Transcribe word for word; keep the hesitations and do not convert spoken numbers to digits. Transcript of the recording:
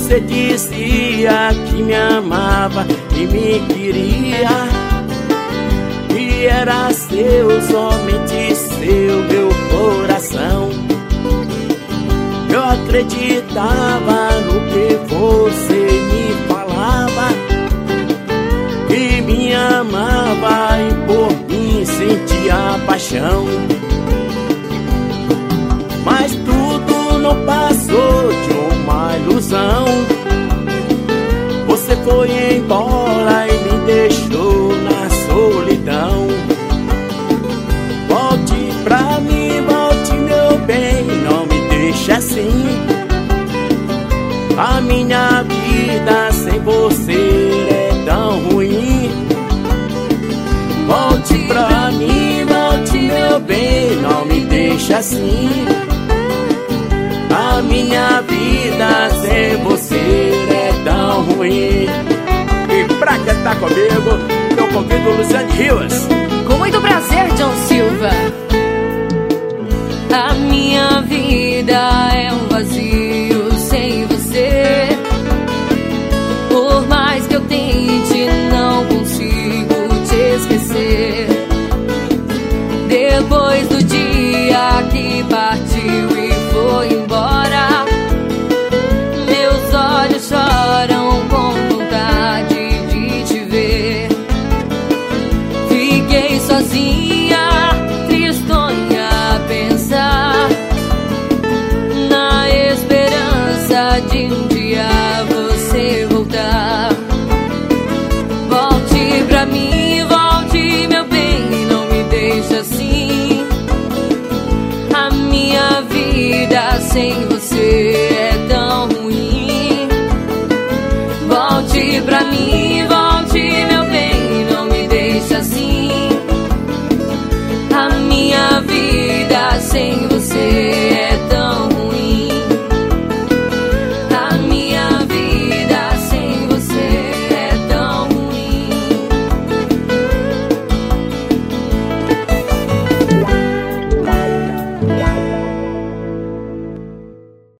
Você dizia que me amava e me queria, e era seu, somente seu, meu coração. Eu acreditava no que você me falava, que me amava e por mim sentia paixão. Mas tudo não passou de uma ilusão. Você foi embora e me deixou na solidão. Volte pra mim, volte meu bem, não me deixe assim. A minha vida sem você é tão ruim. Volte pra mim, volte meu bem, não me deixe assim. A minha vida sem você é tão ruim. E pra cantar comigo, eu convido Luciane Rios. Com muito prazer, John Silva. A minha vida é um vazio sem você. Por mais que eu tente, não consigo te esquecer. Depois do dia que partiu e foi embora, meus olhos choram com vontade de te ver. Fiquei sozinha, tristonha a pensar na esperança de um dia você voltar. Volte pra mim, volte meu bem, não me deixe assim. A minha vida sem você é tão ruim. Volte pra mim, volte meu bem, não me deixe assim. A minha vida sem você